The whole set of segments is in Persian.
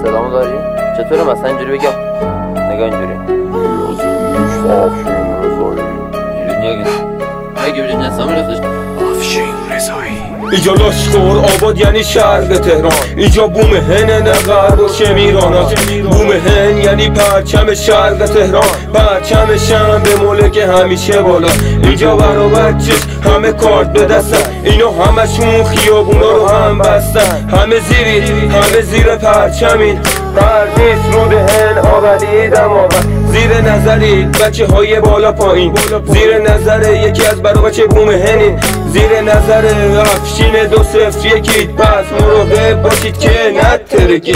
صدامو داری؟ چطوره مثلا اینجوری بگم؟ نگاه اینجوری اینجا لاشخور آباد یعنی شرق تهران، اینجا بوم هن نه غرب و شمیرانات. بوم هن یعنی پرچم شرق تهران، پرچم شم به ملک همیشه بالا. اینجا برابر چشم همه کارت به دستن، اینا همشون خیابونا رو هم بستن. همه زیر پرچمین، پردیس رود هن آبادی دماوند. زیر نظری بچه های بالا پایین، زیر نظر یکی از برا بچه بوم هنین، زیر نظر افشین 201. پس مراقب باشید که نترکید.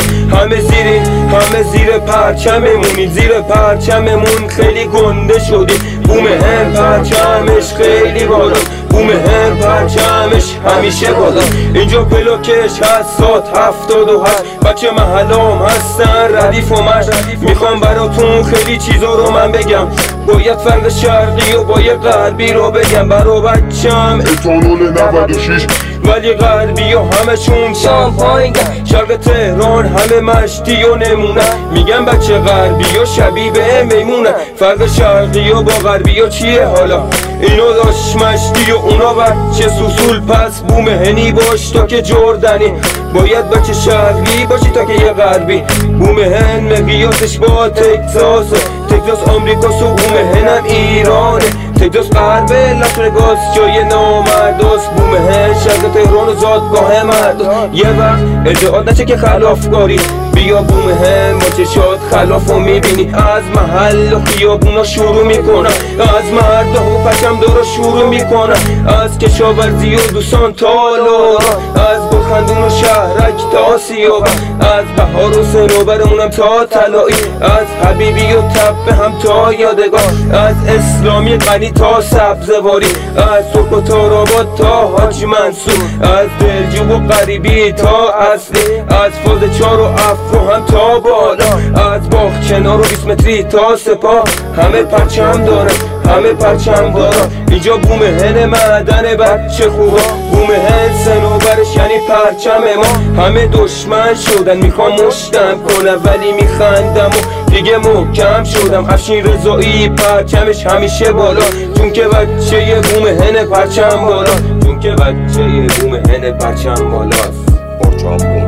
همه زیر پرچممونید، زیر پرچممون خیلی گنده شدید. بوم هن پرچمش خیلی بالا، بوم هن پرچمش همیشه بالا. اینجا پلاکش هست 77 بچه محلام هستن ردیف و مشت. میخوام براتون خیلی چیزا رو من بگم، باید فرق شرقی و باید غربی رو بگم. برا بچم اتانول 96 ولی غربی ها همشون شامپاینگن. شرق تهران همه مشتی و نمونه، میگن بچه غربی ها شبیه به میمونه. فرق شرقی ها با غربی ها چیه حالا؟ اینو داشت مشتی و اونا بچه سوسول. پس بوم هنی باش تا که جردنی، باید بچه شرقی باشی تا که یه غربی. بوم هن مقیاسش با تگزاس آمریکاست و بوم هنم ایرانه. تگزاس غربه لاسوگاس جای نامرداست. بوم هن شرق تهران و زادگاه مرد. یه وقت ادعاد نشه که خلافکاری، بیا بوم هن ما چشات خلافو میبینی. از محل و خیابونا شروع میکنن، از مرده و پشم دارا شروع میکنن. از کشاورزی و دوستان تا لورا، از بخندون و شهرک تا سیابن، از بهار و سنوبرمونم تا طلایی، از حبیبی و تپه هم تا یادگار، از اسلامی غنی تا سبزواری، از سرخ و تاراباد تا حاج منصور، از دلجو و غریبی تا اصلی، از فاز 4 و افرو هم تا بالا، از باغچنار و 20 متری تا سپاه. همه پرچم داره، همه پرچم داره. اینجا بوم هن معدن بچه خوبا، بوم هن سنوبرش یعنی پرچم ما. همه دشمن شدن میخوام مشتم کنم ولی میخندم و دیگه محکم شدم. افشین رضایی پرچمش همیشه بالا، چون که بچه بوم هن پرچم بالا، چون که بچه بوم هن پرچم بالاست. پرچم بالا.